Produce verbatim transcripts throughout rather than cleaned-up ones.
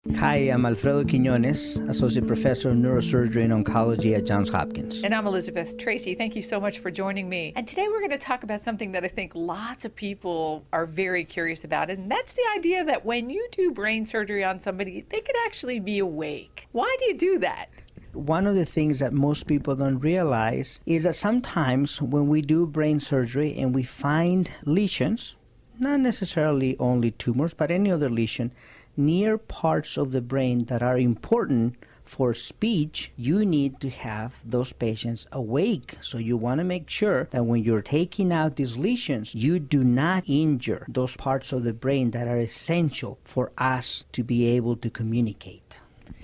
Hi, I'm Alfredo Quiñones, Associate Professor of Neurosurgery and Oncology at Johns Hopkins. And I'm Elizabeth Tracy. Thank you so much for joining me. And today we're going to talk about something that I think lots of people are very curious about, and that's the idea that when you do brain surgery on somebody, they could actually be awake. Why do you do that? One of the things that most people don't realize is that sometimes when we do brain surgery and we find lesions, not necessarily only tumors, but any other lesion, near parts of the brain that are important for speech, you need to have those patients awake. So you want to make sure that when you're taking out these lesions, you do not injure those parts of the brain that are essential for us to be able to communicate.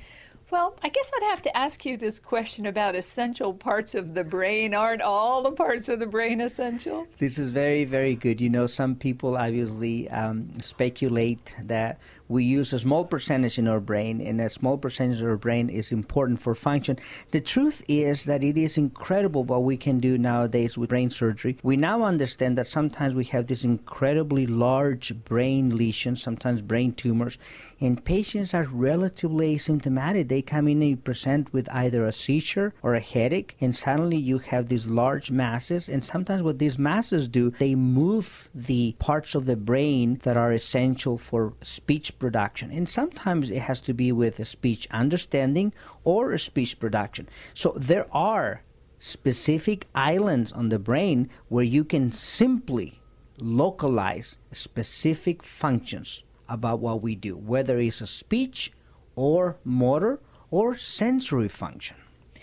Well, I guess I'd have to ask you this question about essential parts of the brain. Aren't all the parts of the brain essential? This is very, very good. You know, some people obviously um, speculate that we use a small percentage in our brain, and a small percentage of our brain is important for function. The truth is that it is incredible what we can do nowadays with brain surgery. We now understand that sometimes we have these incredibly large brain lesions, sometimes brain tumors, and patients are relatively asymptomatic. They come in and present with either a seizure or a headache, and suddenly you have these large masses, and sometimes what these masses do, they move the parts of the brain that are essential for speech production. And sometimes it has to be with a speech understanding or a speech production. So there are specific islands on the brain where you can simply localize specific functions about what we do, whether it's a speech or motor or sensory function.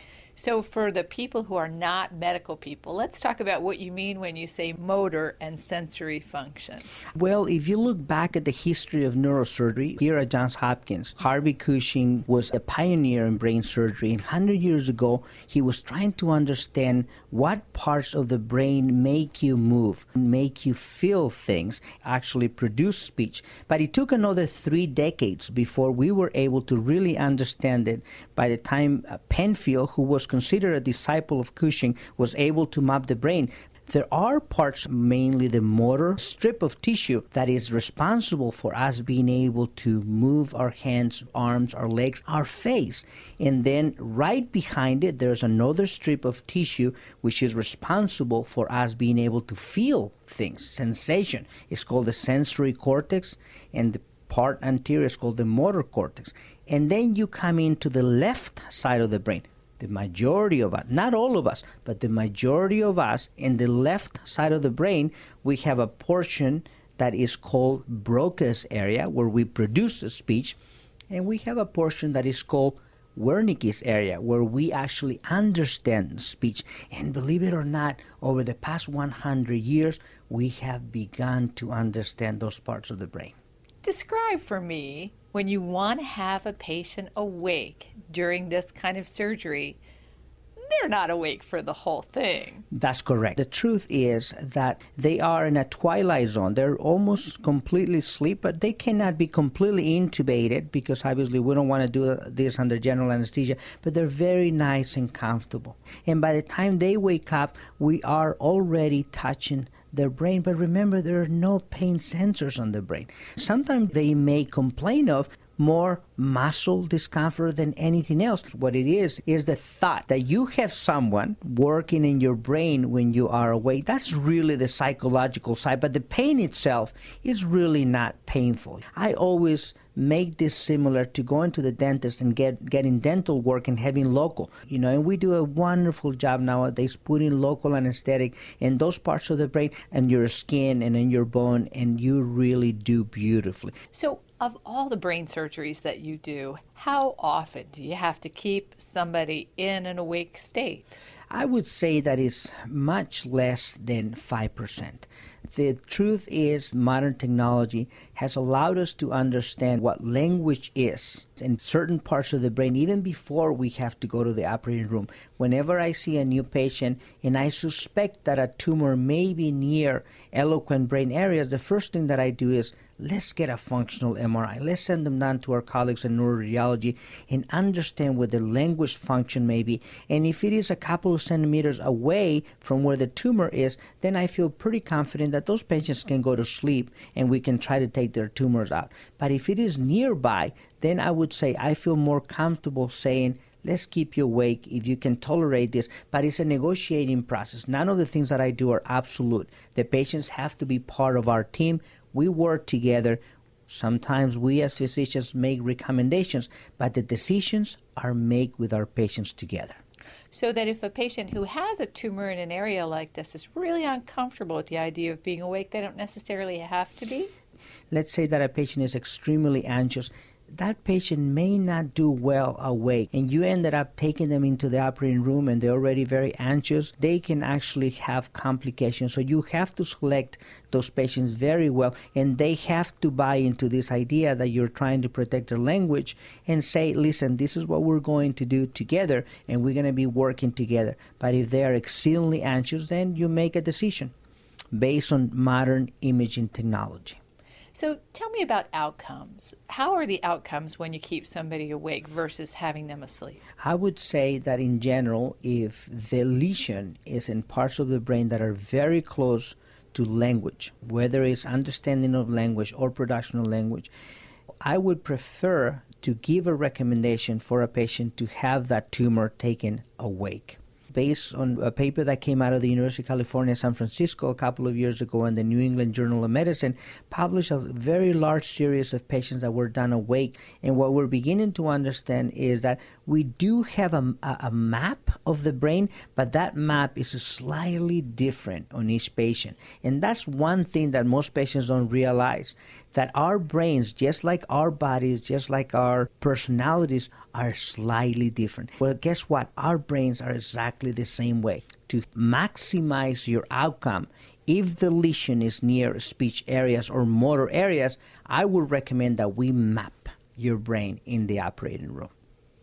So for the people who are not medical people, let's talk about what you mean when you say motor and sensory function. Well, if you look back at the history of neurosurgery here at Johns Hopkins, Harvey Cushing was a pioneer in brain surgery. And one hundred years ago, he was trying to understand what parts of the brain make you move, make you feel things, actually produce speech. But it took another three decades before we were able to really understand it. By the time uh, Penfield, who was considered a disciple of Cushing, was able to map the brain. There are parts, mainly the motor strip of tissue, that is responsible for us being able to move our hands, arms, our legs, our face. And then right behind it, there's another strip of tissue which is responsible for us being able to feel things, sensation. It's called the sensory cortex, and the part anterior is called the motor cortex. And then you come into the left side of the brain. The majority of us, not all of us, but the majority of us, in the left side of the brain, we have a portion that is called Broca's area, where we produce the speech, and we have a portion that is called Wernicke's area, where we actually understand speech. And believe it or not, over the past one hundred years, we have begun to understand those parts of the brain. Describe for me, when you want to have a patient awake during this kind of surgery, they're not awake for the whole thing. That's correct. The truth is that they are in a twilight zone. They're almost completely asleep, but they cannot be completely intubated because obviously we don't want to do this under general anesthesia, but they're very nice and comfortable. And by the time they wake up, we are already touching their brain. But remember, there are no pain sensors on the brain. Sometimes they may complain of more muscle discomfort than anything else. What it is, is the thought that you have someone working in your brain when you are awake. That's really the psychological side, but the pain itself is really not painful. I always make this similar to going to the dentist and get getting dental work and having local. You know, and we do a wonderful job nowadays putting local anesthetic in those parts of the brain and your skin and in your bone, and you really do beautifully. So of all the brain surgeries that you do, how often do you have to keep somebody in an awake state? I would say that it's much less than five percent. The truth is, modern technology has allowed us to understand what language is in certain parts of the brain, even before we have to go to the operating room. Whenever I see a new patient and I suspect that a tumor may be near eloquent brain areas, the first thing that I do is, let's get a functional M R I. Let's send them down to our colleagues in neuroradiology and understand what the language function may be. And if it is a couple of centimeters away from where the tumor is, then I feel pretty confident that those patients can go to sleep and we can try to take their tumors out. But if it is nearby, then I would say I feel more comfortable saying, let's keep you awake if you can tolerate this. But it's a negotiating process. None of the things that I do are absolute. The patients have to be part of our team. We work together. Sometimes we as physicians make recommendations, but the decisions are made with our patients together. So that if a patient who has a tumor in an area like this is really uncomfortable with the idea of being awake, they don't necessarily have to be? Let's say that a patient is extremely anxious. That patient may not do well awake, and you ended up taking them into the operating room and they're already very anxious. They can actually have complications. So you have to select those patients very well, and they have to buy into this idea that you're trying to protect their language and say, listen, this is what we're going to do together, and we're going to be working together. But if they are exceedingly anxious, then you make a decision based on modern imaging technology. So tell me about outcomes. How are the outcomes when you keep somebody awake versus having them asleep? I would say that in general, if the lesion is in parts of the brain that are very close to language, whether it's understanding of language or production of language, I would prefer to give a recommendation for a patient to have that tumor taken awake. Based on a paper that came out of the University of California, San Francisco a couple of years ago in the New England Journal of Medicine, published a very large series of patients that were done awake. And what we're beginning to understand is that we do have a, a map of the brain, but that map is slightly different on each patient. And that's one thing that most patients don't realize, that our brains, just like our bodies, just like our personalities, are slightly different. Well, guess what? Our brains are exactly the same way. To maximize your outcome, if the lesion is near speech areas or motor areas, I would recommend that we map your brain in the operating room.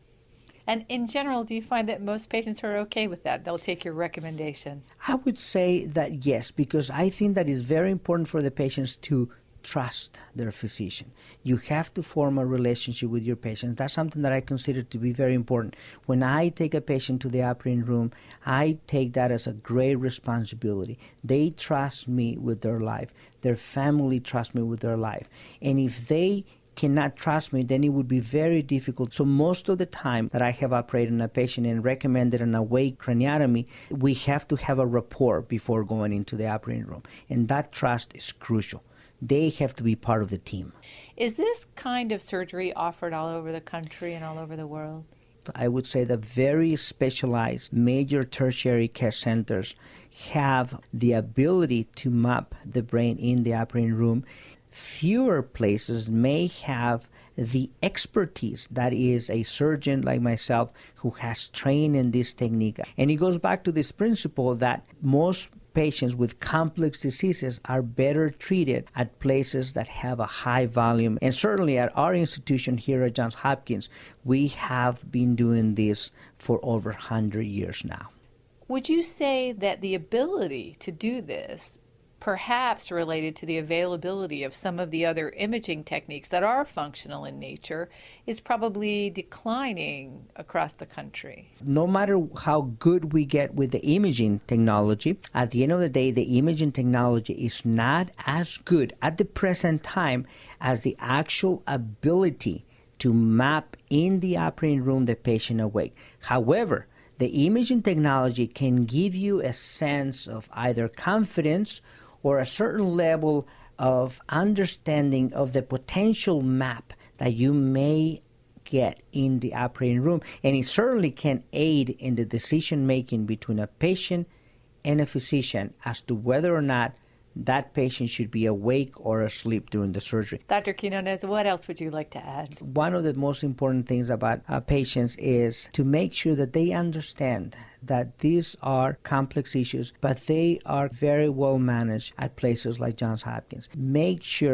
And in general, do you find that most patients are okay with that? They'll take your recommendation? I would say that yes, because I think that it's very important for the patients to trust their physician. You have to form a relationship with your patient. That's something that I consider to be very important. When I take a patient to the operating room, I take that as a great responsibility. They trust me with their life. Their family trusts me with their life. And if they cannot trust me, then it would be very difficult. So most of the time that I have operated on a patient and recommended an awake craniotomy, we have to have a rapport before going into the operating room. And that trust is crucial. They have to be part of the team. Is this kind of surgery offered all over the country and all over the world? I would say that very specialized major tertiary care centers have the ability to map the brain in the operating room. Fewer places may have the expertise that is a surgeon like myself who has trained in this technique. And it goes back to this principle that most patients with complex diseases are better treated at places that have a high volume. And certainly at our institution here at Johns Hopkins, we have been doing this for over one hundred years now. Would you say that the ability to do this, perhaps related to the availability of some of the other imaging techniques that are functional in nature, is probably declining across the country? No matter how good we get with the imaging technology, at the end of the day, the imaging technology is not as good at the present time as the actual ability to map in the operating room the patient awake. However, the imaging technology can give you a sense of either confidence or a certain level of understanding of the potential map that you may get in the operating room. And it certainly can aid in the decision-making between a patient and a physician as to whether or not that patient should be awake or asleep during the surgery. Doctor Quinones, what else would you like to add? One of the most important things about uh, patients is to make sure that they understand that these are complex issues, but they are very well managed at places like Johns Hopkins. Make sure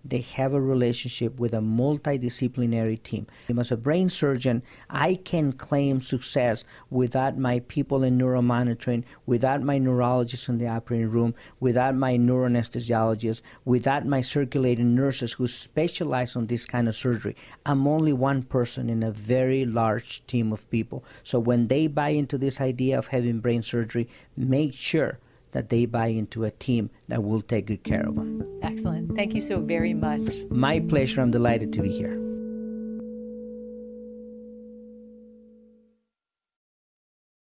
they have a relationship with a multidisciplinary team. As a brain surgeon, I can claim success without my people in neuromonitoring, without my neurologists in the operating room, without my neuroanesthesiologists, without my circulating nurses who specialize on this kind of surgery. I'm only one person in a very large team of people. So when they buy into this idea of having brain surgery, make sure that they buy into a team that will take good care of them. Excellent. Thank you so very much. My pleasure. I'm delighted to be here.